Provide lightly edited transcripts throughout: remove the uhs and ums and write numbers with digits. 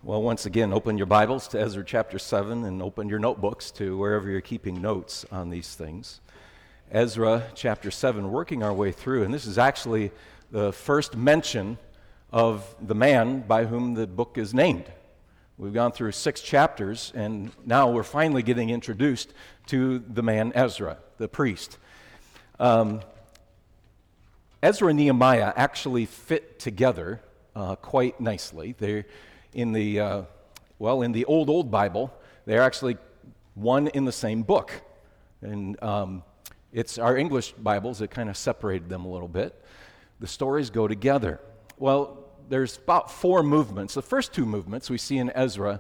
Well, once again, open your Bibles to Ezra chapter 7 and open your notebooks to wherever you're keeping notes on these things. Ezra chapter 7, working our way through, and this is actually the first mention of the man by whom the book is named. We've gone through 6 chapters, and now we're finally getting introduced to the man Ezra, the priest. Ezra and Nehemiah actually fit together quite nicely. They're in the old Bible, they're actually one in the same book. And it's our English Bibles that kind of separated them a little bit. The stories go together. Well, there's about 4 movements. The first 2 movements we see in Ezra,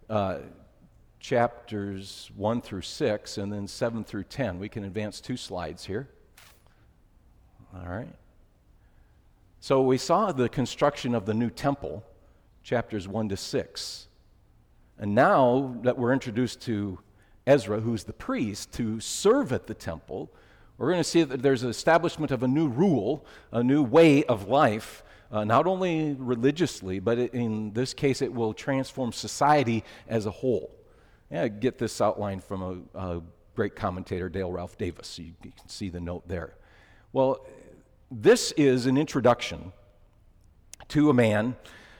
chapters 1 through 6, and then 7 through 10. We can advance 2 slides here. All right. So we saw the construction of the new temple, chapters 1 to 6. And now that we're introduced to Ezra, who's the priest, to serve at the temple, we're going to see that there's an establishment of a new rule, a new way of life, not only religiously, but in this case it will transform society as a whole. Yeah, I get this outline from a great commentator, Dale Ralph Davis. So you can see the note there. Well, this is an introduction to a man.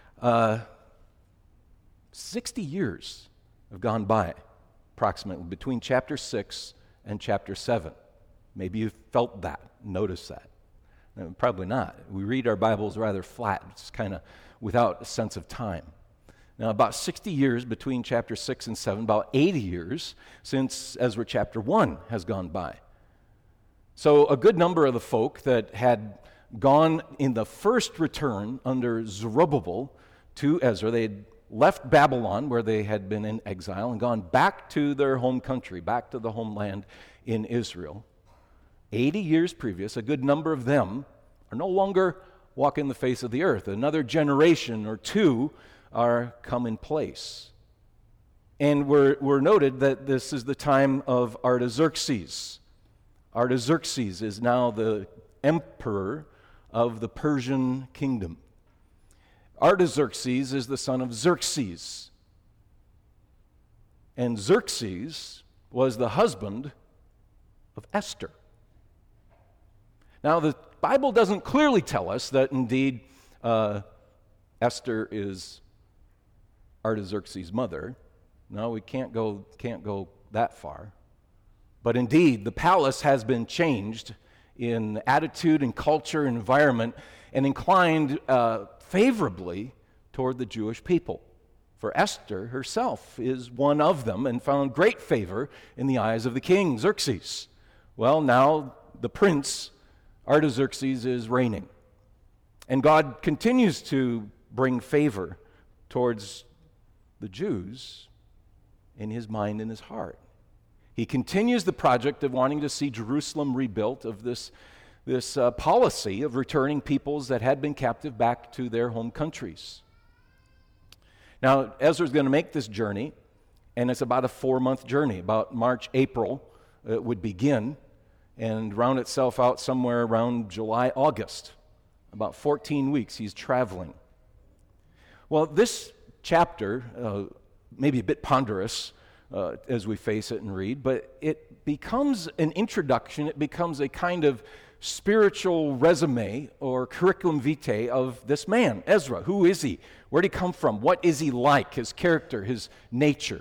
60 years have gone by, approximately, between chapter 6 and chapter 7. Maybe you felt that, noticed that. No, probably not. We read our Bibles rather flat. It's kind of without a sense of time. Now, about 60 years between chapter 6 and 7, about 80 years since Ezra chapter 1 has gone by. So a good number of the folk that had gone in the first return under Zerubbabel to Ezra, they had left Babylon, where they had been in exile, and gone back to their home country, back to the homeland in Israel. 80 years previous, a good number of them are no longer walking the face of the earth. Another generation or 2 are come in place. And we're noted that this is the time of Artaxerxes. Artaxerxes is now the emperor of the Persian kingdom. Artaxerxes is the son of Xerxes. And Xerxes was the husband of Esther. Now, the Bible doesn't clearly tell us that indeed Esther is Artaxerxes' mother. No, we can't go that far. But indeed, the palace has been changed in attitude and culture and environment and inclined favorably toward the Jewish people. For Esther herself is one of them and found great favor in the eyes of the king, Xerxes. Well, now the prince, Artaxerxes, is reigning. And God continues to bring favor towards the Jews in his mind and his heart. He continues the project of wanting to see Jerusalem rebuilt, of this policy of returning peoples that had been captive back to their home countries. Now, Ezra's going to make this journey, and it's about a 4-month journey. About March, April, it would begin and round itself out somewhere around July, August. About 14 weeks he's traveling. Well, this chapter may be a bit ponderous as we face it and read, but it becomes an introduction, it becomes a kind of spiritual resume or curriculum vitae of this man, Ezra. Who is he? Where did he come from? What is he like? His character, his nature.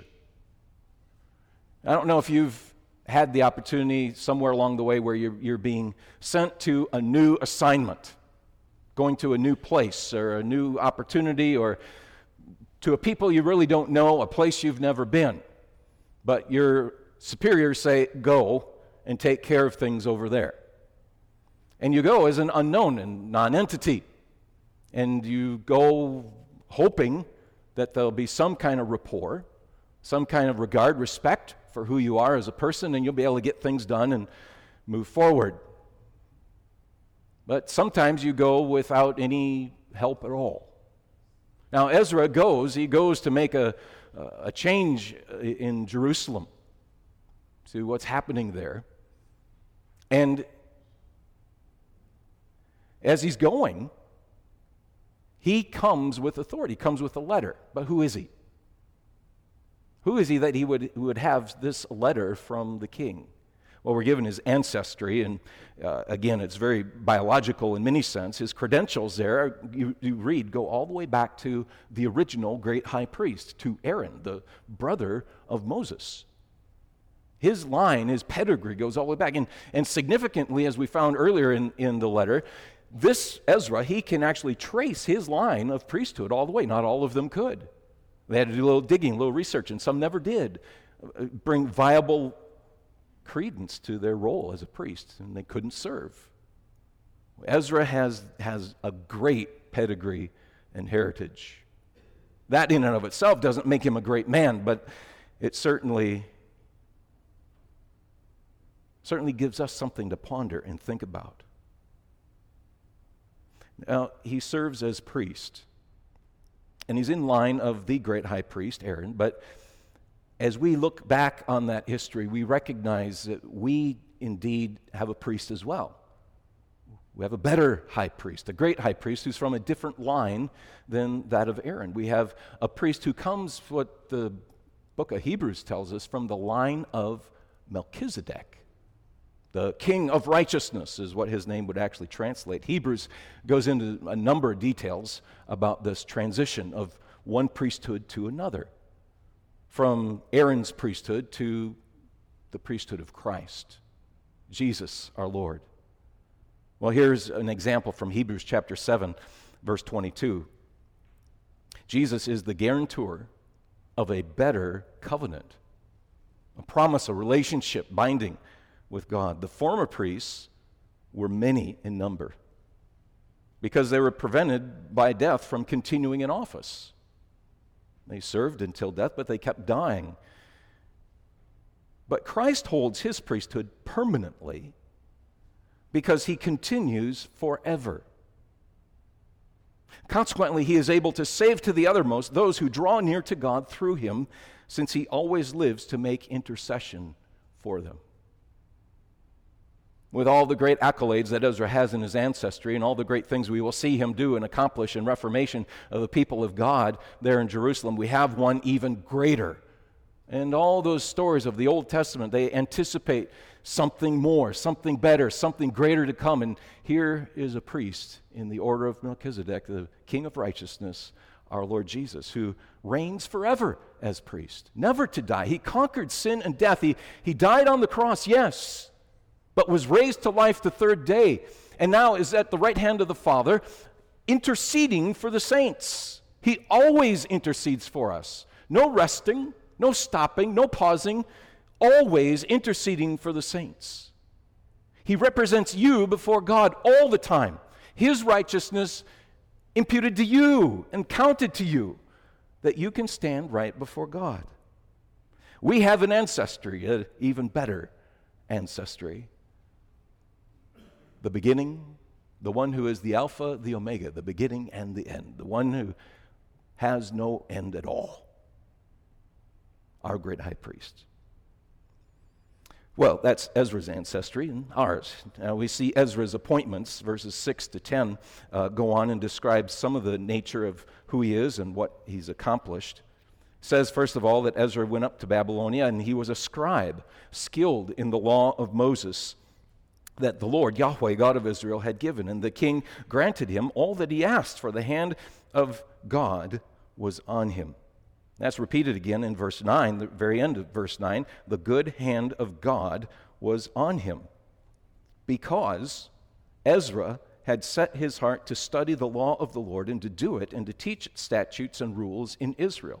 I don't know if you've had the opportunity somewhere along the way where you're being sent to a new assignment, going to a new place or a new opportunity or to a people you really don't know, a place you've never been. But your superiors say, go and take care of things over there. And you go as an unknown and non-entity. And you go hoping that there'll be some kind of rapport, some kind of regard, respect for who you are as a person, and you'll be able to get things done and move forward. But sometimes you go without any help at all. Now Ezra goes to make a change in Jerusalem to what's happening there. And as he's going, He comes with authority, comes with a letter. But who is he? Who is he that he would have this letter from the king? Well, we're given his ancestry, and again, it's very biological in many sense. His credentials there, you read, go all the way back to the original great high priest, to Aaron, the brother of Moses. His line, his pedigree goes all the way back. And significantly, as we found earlier in the letter, this Ezra, he can actually trace his line of priesthood all the way. Not all of them could. They had to do a little digging, a little research, and some never did bring viable credence to their role as a priest, and they couldn't serve. Ezra has a great pedigree and heritage. That in and of itself doesn't make him a great man, but it certainly gives us something to ponder and think about. Now, he serves as priest, and he's in line of the great high priest, Aaron, but as we look back on that history, we recognize that we indeed have a priest as well. We have a better high priest, a great high priest who's from a different line than that of Aaron. We have a priest who comes, what the book of Hebrews tells us, from the line of Melchizedek. The king of righteousness is what his name would actually translate. Hebrews goes into a number of details about this transition of one priesthood to another, from Aaron's priesthood to the priesthood of Christ, Jesus our Lord. Well, here's an example from Hebrews chapter 7, verse 22. Jesus is the guarantor of a better covenant, a promise, a relationship binding with God. The former priests were many in number because they were prevented by death from continuing in office. They served until death, but they kept dying. But Christ holds his priesthood permanently because he continues forever. Consequently, he is able to save to the uttermost those who draw near to God through him, since he always lives to make intercession for them. With all the great accolades that Ezra has in his ancestry and all the great things we will see him do and accomplish in reformation of the people of God there in Jerusalem, we have one even greater. And all those stories of the Old Testament, they anticipate something more, something better, something greater to come. And here is a priest in the order of Melchizedek, the King of righteousness, our Lord Jesus, who reigns forever as priest, never to die. He conquered sin and death. He died on the cross, yes, but was raised to life the third day, and now is at the right hand of the Father, interceding for the saints. He always intercedes for us. No resting, no stopping, no pausing, always interceding for the saints. He represents you before God all the time. His righteousness imputed to you and counted to you, that you can stand right before God. We have an ancestry, an even better ancestry. The beginning, the one who is the Alpha, the Omega, the beginning and the end, the one who has no end at all, our great high priest. Well, that's Ezra's ancestry and ours. Now we see Ezra's appointments, verses 6 to 10, go on and describe some of the nature of who he is and what he's accomplished. It says, first of all, that Ezra went up to Babylonia, and he was a scribe, skilled in the law of Moses, that the Lord, Yahweh, God of Israel, had given. And the king granted him all that he asked, for the hand of God was on him. That's repeated again in verse 9, the very end of verse 9. The good hand of God was on him, because Ezra had set his heart to study the law of the Lord and to do it and to teach statutes and rules in Israel.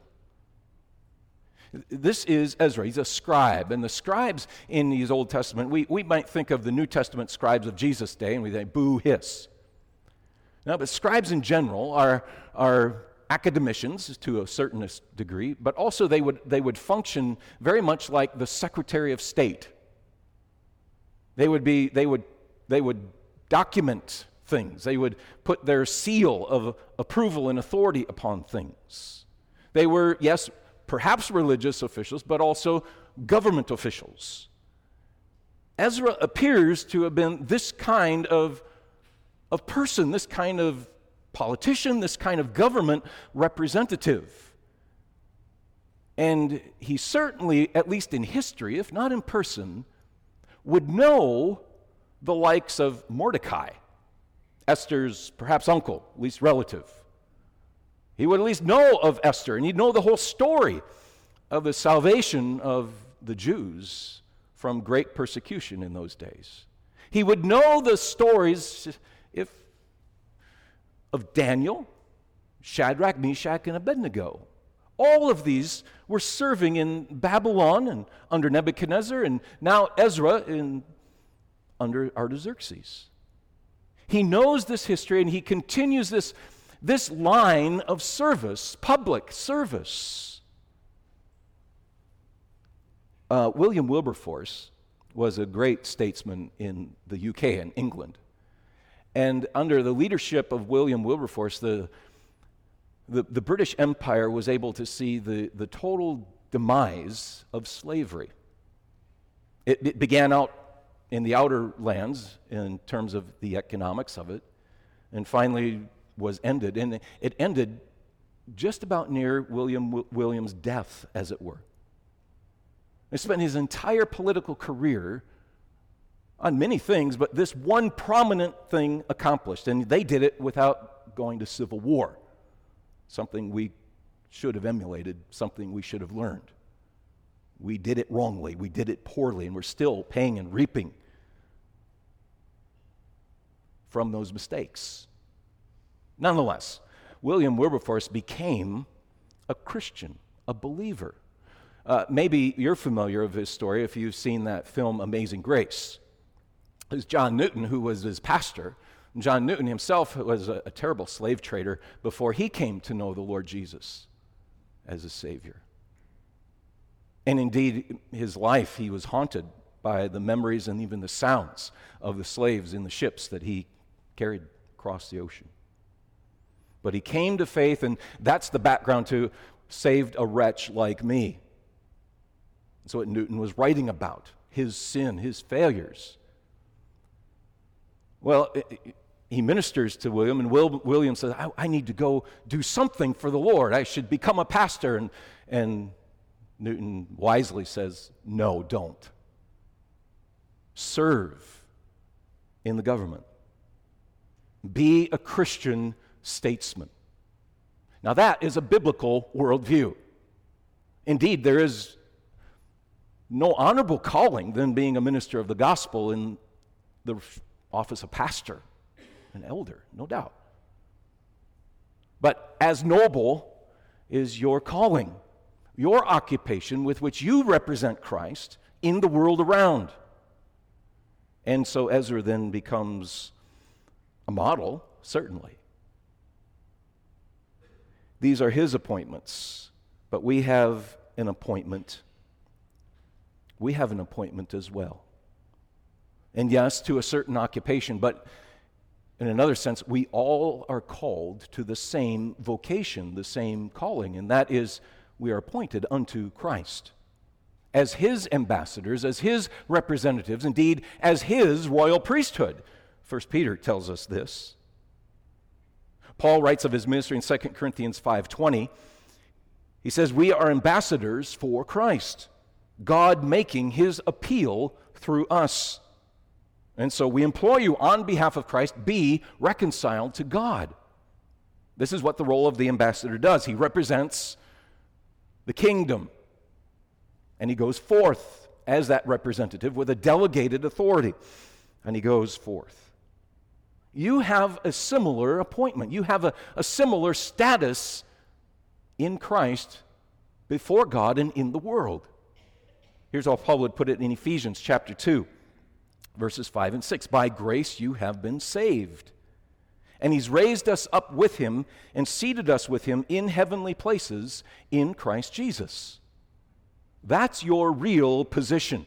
This is Ezra. He's a scribe. And the scribes in the Old Testament, we might think of the New Testament scribes of Jesus' day, and we think, boo, hiss. No, but scribes in general are academicians to a certain degree, but also they would function very much like the Secretary of State. They would document things. They would put their seal of approval and authority upon things. They were, yes, perhaps religious officials, but also government officials. Ezra appears to have been this kind of person, this kind of politician, this kind of government representative. And he certainly, at least in history, if not in person, would know the likes of Mordecai, Esther's perhaps uncle, at least relative. He would at least know of Esther, and he'd know the whole story of the salvation of the Jews from great persecution in those days. He would know the stories of Daniel, Shadrach, Meshach, and Abednego. All of these were serving in Babylon and under Nebuchadnezzar, and now Ezra under Artaxerxes. He knows this history, and he continues this line of service, public service. William Wilberforce was a great statesman in the UK and England. And under the leadership of William Wilberforce, the British Empire was able to see the total demise of slavery. It began out in the outer lands in terms of the economics of it, and finally was ended. And it ended just about near William's death, as it were. He spent his entire political career on many things, but this one prominent thing accomplished, and they did it without going to civil war, something we should have emulated, something we should have learned. We did it wrongly, we did it poorly, and we're still paying and reaping from those mistakes. Nonetheless, William Wilberforce became a Christian, a believer. Maybe you're familiar with his story if you've seen that film Amazing Grace. It was John Newton who was his pastor. John Newton himself was a terrible slave trader before he came to know the Lord Jesus as a Savior. And indeed, his life, he was haunted by the memories and even the sounds of the slaves in the ships that he carried across the ocean. But he came to faith, and that's the background to saved a wretch like me. That's what Newton was writing about, his sin, his failures. Well, he ministers to William, and William says, I need to go do something for the Lord. I should become a pastor. And Newton wisely says, no, don't. Serve in the government. Be a Christian statesman. Now that is a biblical worldview. Indeed, there is no honorable calling than being a minister of the gospel in the office of pastor, an elder, no doubt. But as noble is your calling, your occupation with which you represent Christ in the world around. And so Ezra then becomes a model, certainly. These are his appointments, but we have an appointment. We have an appointment as well. And yes, to a certain occupation, but in another sense, we all are called to the same vocation, the same calling, and that is we are appointed unto Christ as his ambassadors, as his representatives, indeed, as his royal priesthood. 1 Peter tells us this. Paul writes of his ministry in 2 Corinthians 5:20. He says, we are ambassadors for Christ, God making his appeal through us. And so we implore you on behalf of Christ, be reconciled to God. This is what the role of the ambassador does. He represents the kingdom, and he goes forth as that representative with a delegated authority, and he goes forth. You have a similar appointment. You have a similar status in Christ before God and in the world. Here's how Paul would put it in Ephesians chapter 2, verses 5 and 6. By grace you have been saved. And he's raised us up with him and seated us with him in heavenly places in Christ Jesus. That's your real position.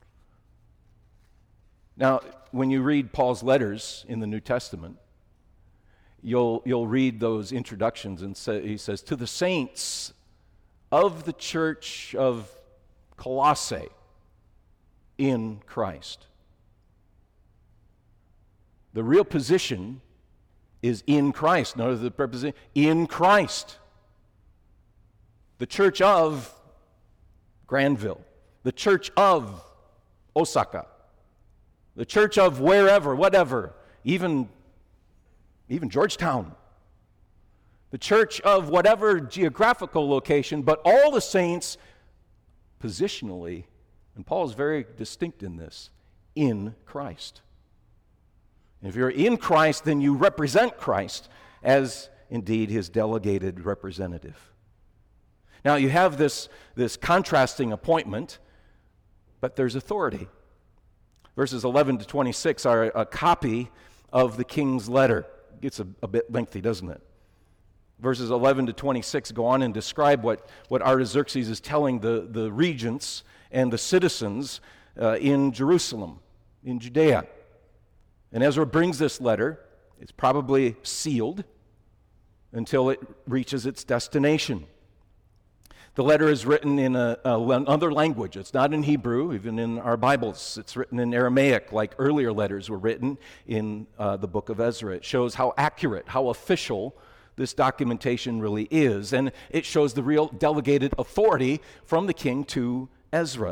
Now, when you read Paul's letters in the New Testament, you'll read those introductions, and he says, to the saints of the church of Colossae in Christ. The real position is in Christ. Notice the preposition, in Christ. The church of Granville, the church of Osaka, the church of wherever, whatever, even Georgetown, the church of whatever geographical location, but all the saints positionally, and Paul is very distinct in this, in Christ. If you're in Christ, then you represent Christ as indeed his delegated representative. Now you have this contrasting appointment, but there's authority. Verses 11 to 26 are a copy of the king's letter. It gets a bit lengthy, doesn't it? Verses 11 to 26 go on and describe what Artaxerxes is telling the regents and the citizens in Jerusalem, in Judea. And Ezra brings this letter. It's probably sealed until it reaches its destination. The letter is written in another language. It's not in Hebrew, even in our Bibles. It's written in Aramaic, like earlier letters were written in the book of Ezra. It shows how accurate, how official this documentation really is. And it shows the real delegated authority from the king to Ezra.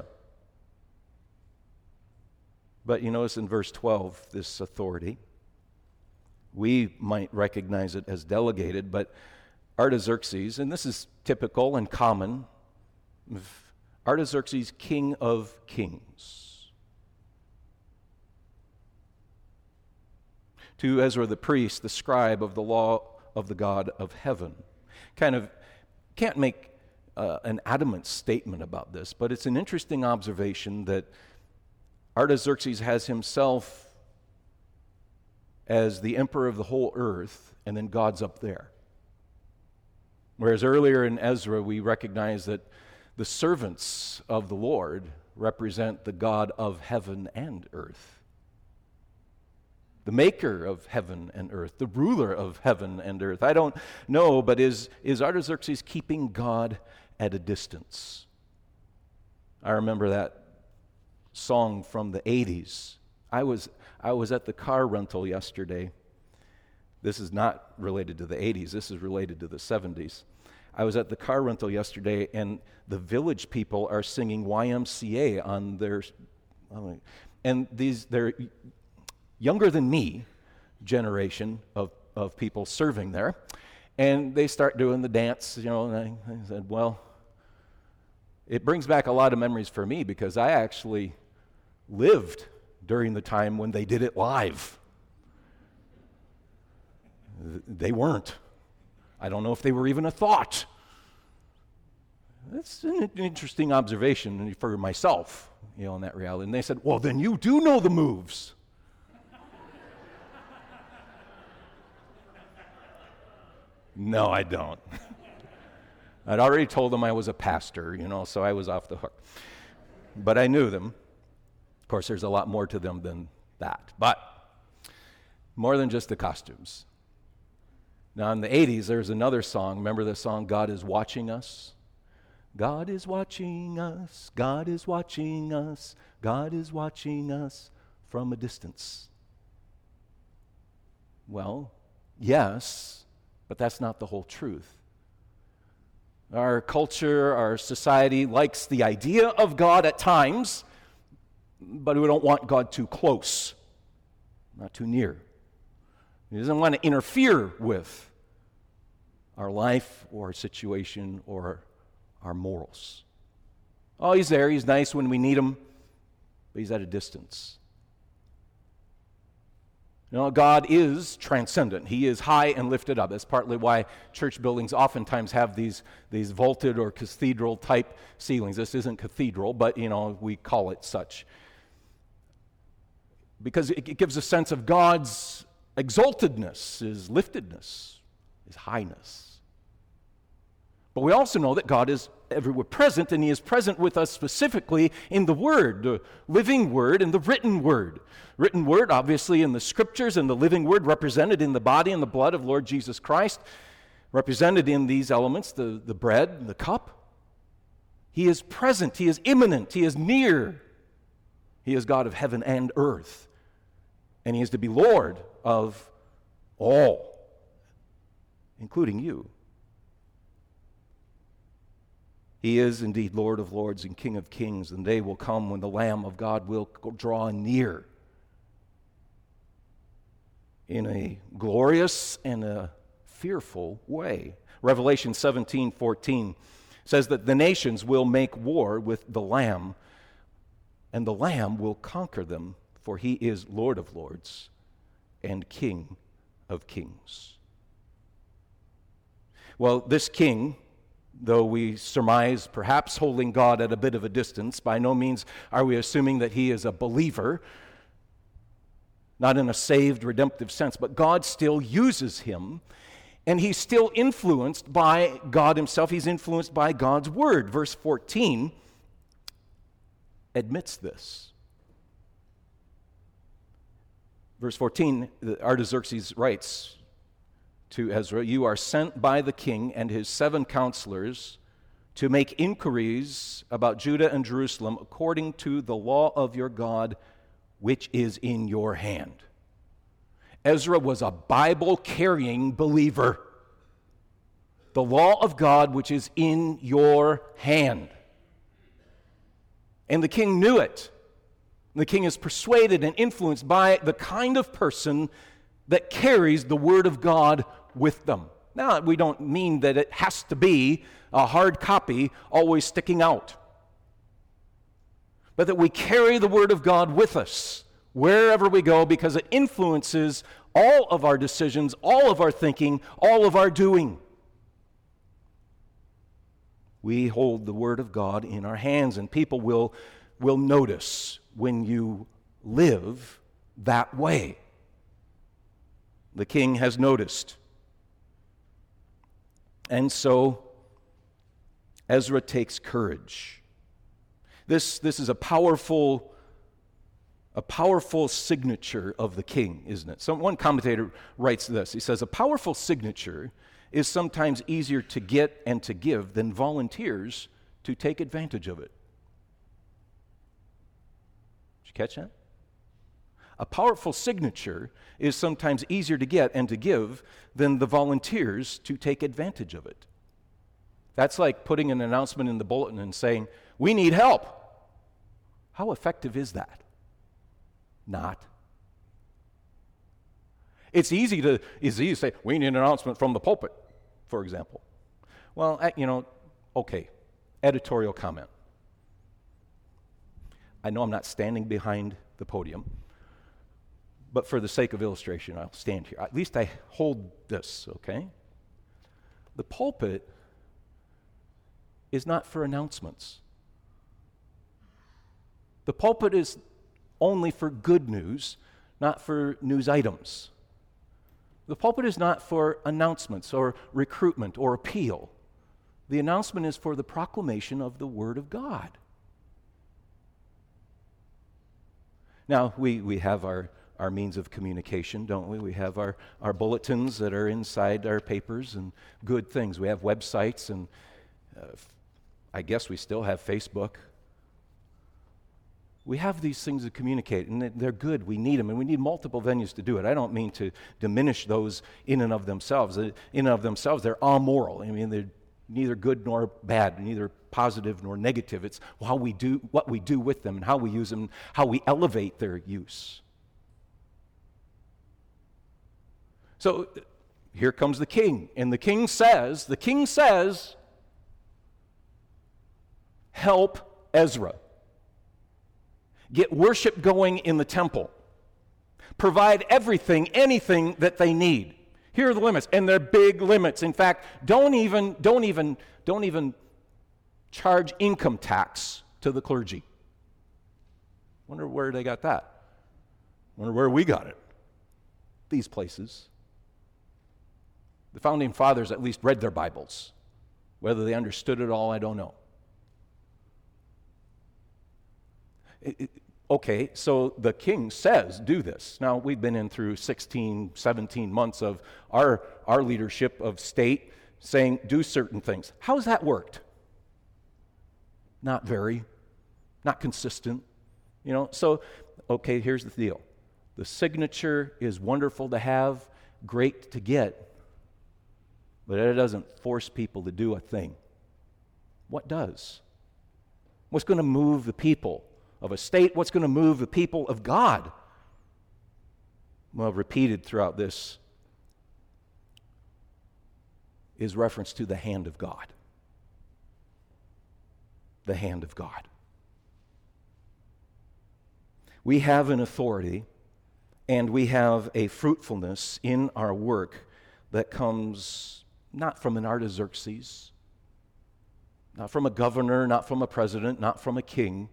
But you notice in verse 12, this authority, we might recognize it as delegated, but Artaxerxes, and this is typical and common, Artaxerxes, king of kings. To Ezra the priest, the scribe of the law of the God of heaven. Kind of can't make an adamant statement about this, but it's an interesting observation that Artaxerxes has himself as the emperor of the whole earth, and then God's up there. Whereas earlier in Ezra, we recognize that the servants of the Lord represent the God of heaven and earth. The maker of heaven and earth, the ruler of heaven and earth. I don't know, but is Artaxerxes keeping God at a distance? I remember that song from the 80s. I was at the car rental yesterday. This is not related to the 80s. This is related to the 70s. I was at the car rental yesterday, and the Village People are singing YMCA on their, and they're younger than me generation of people serving there, and they start doing the dance, and I said, well, it brings back a lot of memories for me because I actually lived during the time when they did it live. They weren't. I don't know if they were even a thought. That's an interesting observation for myself, in that reality. And they said, well, then you do know the moves. No, I don't. I'd already told them I was a pastor, so I was off the hook. But I knew them. Of course, there's a lot more to them than that. But more than just the costumes. Now, in the 80s, there's another song. Remember the song, God is Watching Us? God is watching us. God is watching us. God is watching us from a distance. Well, yes, but that's not the whole truth. Our culture, our society likes the idea of God at times, but we don't want God too close, not too near. He doesn't want to interfere with our life or our situation or our morals. Oh, he's there, he's nice when we need him, but he's at a distance. God is transcendent. He is high and lifted up. That's partly why church buildings oftentimes have these vaulted or cathedral-type ceilings. This isn't cathedral, but, we call it such. Because it gives a sense of God's exaltedness, his liftedness, his highness. But we also know that God is everywhere present, and he is present with us specifically in the Word, the living Word and the written Word. Written Word, obviously, in the Scriptures, and the living Word represented in the body and the blood of Lord Jesus Christ, represented in these elements, the bread and the cup. He is present, he is immanent, he is near. He is God of heaven and earth, and he is to be Lord of all. including you. He is indeed Lord of lords and King of kings, and the day will come when the Lamb of God will draw near in a glorious and a fearful way. Revelation 17:14 says that the nations will make war with the Lamb, and the Lamb will conquer them, for he is Lord of lords and King of kings. Well, this king, though we surmise perhaps holding God at a bit of a distance, by no means are we assuming that he is a believer, not in a saved, redemptive sense, but God still uses him, and he's still influenced by God himself. He's influenced by God's word. Verse 14 admits this. Verse 14, Artaxerxes writes to Ezra, "You are sent by the king and his 7 counselors to make inquiries about Judah and Jerusalem according to the law of your God, which is in your hand." Ezra was a Bible-carrying believer. The law of God, which is in your hand. And the king knew it. The king is persuaded and influenced by the kind of person that carries the word of God with them. Now, we don't mean that it has to be a hard copy always sticking out, but that we carry the word of God with us wherever we go, because it influences all of our decisions, all of our thinking, all of our doing. We hold the word of God in our hands, and people will notice when you live that way. The king has noticed. And so Ezra takes courage. This is a powerful signature of the king, isn't it? One commentator writes this. He says, "A powerful signature is sometimes easier to get and to give than volunteers to take advantage of it." Did you catch that? A powerful signature is sometimes easier to get and to give than the volunteers to take advantage of it. That's like putting an announcement in the bulletin and saying, "We need help." How effective is that? Not. It's easy to say, "We need an announcement from the pulpit," for example. Well, okay, editorial comment. I know I'm not standing behind the podium, but for the sake of illustration, I'll stand here. At least I hold this, okay? The pulpit is not for announcements. The pulpit is only for good news, not for news items. The pulpit is not for announcements or recruitment or appeal. The announcement is for the proclamation of the Word of God. Now, we have our means of communication, don't we? We have our bulletins that are inside our papers and good things. We have websites, and I guess we still have Facebook. We have these things to communicate, and they're good. We need them, and we need multiple venues to do it. I don't mean to diminish those in and of themselves. In and of themselves, they're amoral. I mean, they're neither good nor bad, neither positive nor negative. It's what we do with them and how we use them, how we elevate their use. So here comes the king, and the king says, "Help Ezra. Get worship going in the temple. Provide everything, anything that they need." Here are the limits, and they're big limits. In fact, don't even charge income tax to the clergy. Wonder where they got that. Wonder where we got it. These places. The founding fathers at least read their Bibles. Whether they understood it all, I don't know. Okay, so the king says, do this. Now, we've been through 16, 17 months of our leadership of state saying, do certain things. How's that worked? Not very. Not consistent. So, okay, here's the deal. The signature is wonderful to have, great to get. but it doesn't force people to do a thing. What does? What's going to move the people of a state? What's going to move the people of God? Well, repeated throughout this is reference to the hand of God. The hand of God. We have an authority and we have a fruitfulness in our work that comes not from an Artaxerxes, not from a governor, not from a president, not from a king,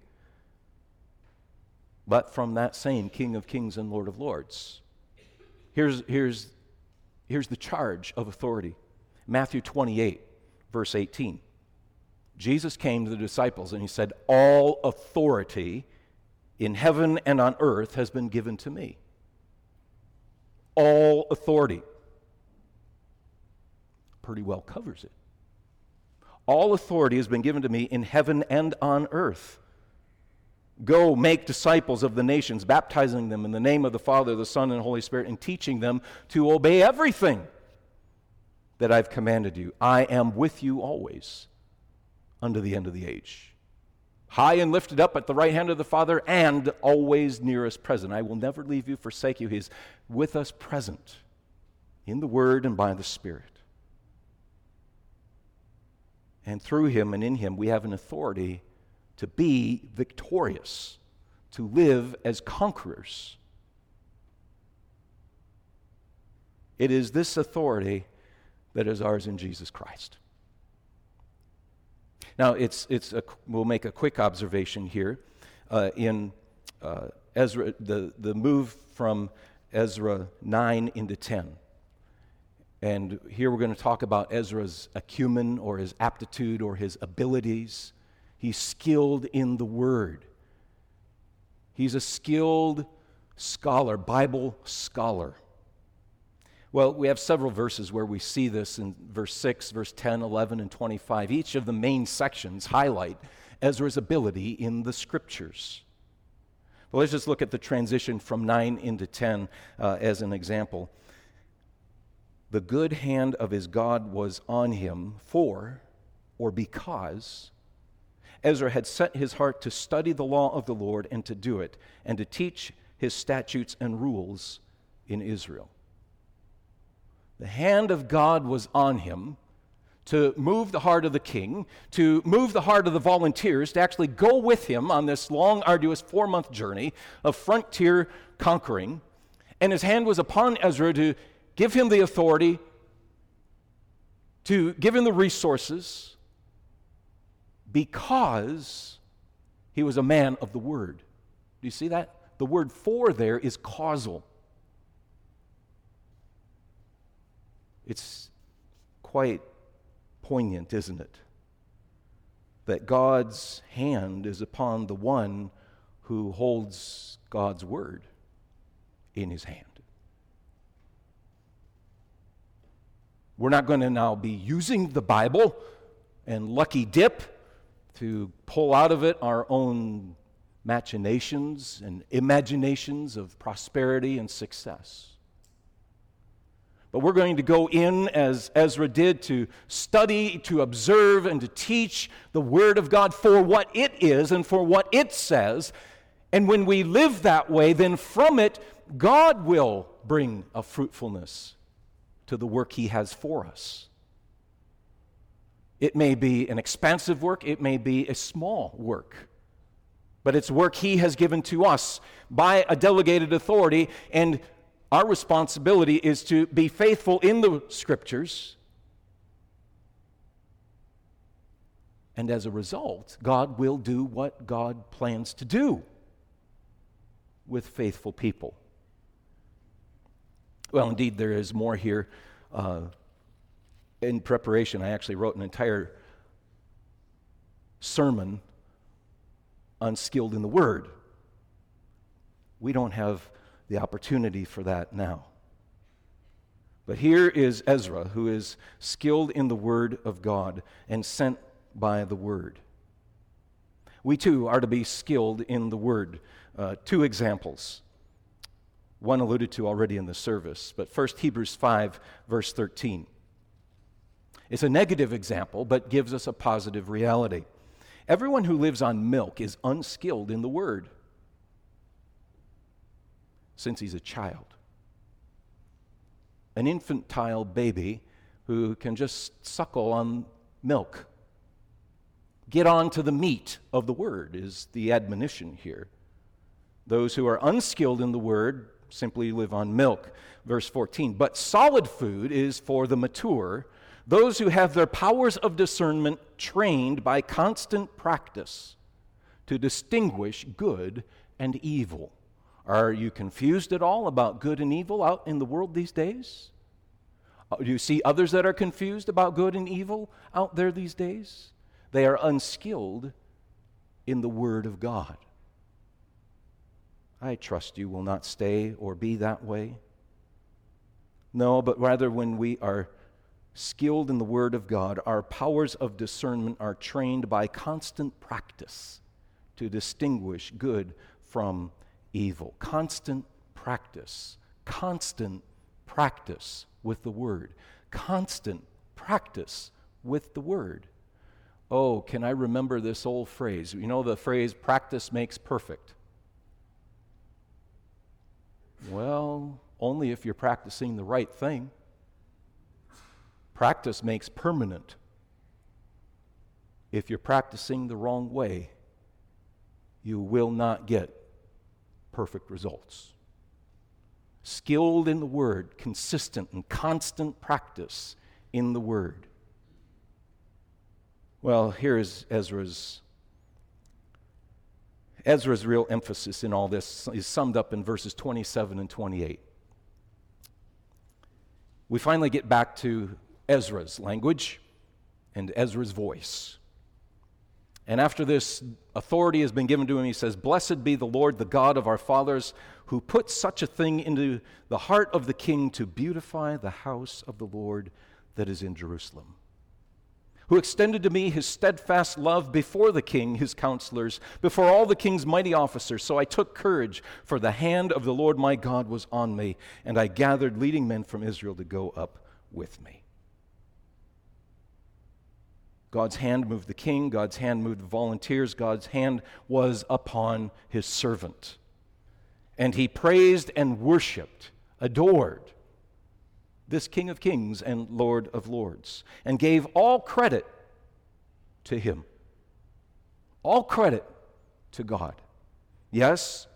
but from that same King of Kings and Lord of Lords. Here's the charge of authority. Matthew 28, verse 18. Jesus came to the disciples and he said, "All authority in heaven and on earth has been given to me." All authority. Pretty well covers it. All authority has been given to me in heaven and on earth. Go make disciples of the nations, baptizing them in the name of the Father, the Son, and the Holy Spirit, and teaching them to obey everything that I've commanded you. I am with you always unto the end of the age. High and lifted up at the right hand of the Father, and always near us present. I will never leave you, forsake you. He's with us present in the Word and by the Spirit. And through Him and in Him, we have an authority to be victorious, to live as conquerors. It is this authority that is ours in Jesus Christ. Now, we'll make a quick observation here in Ezra, the move from Ezra 9 into 10. And here we're going to talk about Ezra's acumen or his aptitude or his abilities. He's skilled in the Word. He's a skilled scholar, Bible scholar. Well, we have several verses where we see this in verse 6, verse 10, 11, and 25. Each of the main sections highlight Ezra's ability in the Scriptures. But let's just look at the transition from 9 into 10 as an example. The good hand of his God was on him or because Ezra had set his heart to study the law of the Lord and to do it, and to teach his statutes and rules in Israel. The hand of God was on him to move the heart of the king, to move the heart of the volunteers, to actually go with him on this long, arduous 4-month journey of frontier conquering. And his hand was upon Ezra to give him the authority, to give him the resources, because he was a man of the Word. Do you see that? The word "for" there is causal. It's quite poignant, isn't it? That God's hand is upon the one who holds God's Word in his hand. We're not going to now be using the Bible and lucky dip to pull out of it our own machinations and imaginations of prosperity and success. But we're going to go in, as Ezra did, to study, to observe, and to teach the Word of God for what it is and for what it says. And when we live that way, then from it, God will bring a fruitfulness to the work He has for us. It may be an expansive work, it may be a small work, but it's work He has given to us by a delegated authority, and our responsibility is to be faithful in the Scriptures. And as a result, God will do what God plans to do with faithful people. Well, indeed, there is more here. In preparation, I actually wrote an entire sermon on skilled in the Word. We don't have the opportunity for that now. But here is Ezra, who is skilled in the Word of God and sent by the Word. We too are to be skilled in the Word. 2 examples. One alluded to already in the service, but first Hebrews 5, verse 13. It's a negative example, but gives us a positive reality. Everyone who lives on milk is unskilled in the word since he's a child. An infantile baby who can just suckle on milk. Get on to the meat of the word is the admonition here. Those who are unskilled in the word simply live on milk. Verse 14, but solid food is for the mature, those who have their powers of discernment trained by constant practice to distinguish good and evil. Are you confused at all about good and evil out in the world these days? Do you see others that are confused about good and evil out there these days? They are unskilled in the Word of God. I trust you will not stay or be that way. No, but rather when we are skilled in the Word of God, our powers of discernment are trained by constant practice to distinguish good from evil. Constant practice with the Word. Constant practice with the Word. Oh, can I remember this old phrase? You know the phrase, practice makes perfect. Well, only if you're practicing the right thing. Practice makes permanent. If you're practicing the wrong way, you will not get perfect results. Skilled in the Word, consistent and constant practice in the Word. Well, here is Ezra's real emphasis in all this is summed up in verses 27 and 28. We finally get back to Ezra's language and Ezra's voice. And after this authority has been given to him, he says, "Blessed be the Lord, the God of our fathers, who put such a thing into the heart of the king to beautify the house of the Lord that is in Jerusalem, who extended to me his steadfast love before the king, his counselors, before all the king's mighty officers. So I took courage, for the hand of the Lord my God was on me, and I gathered leading men from Israel to go up with me." God's hand moved the king, God's hand moved the volunteers, God's hand was upon his servant. And he praised and worshiped, adored this King of Kings and Lord of Lords, and gave all credit to him. All credit to God. Yes,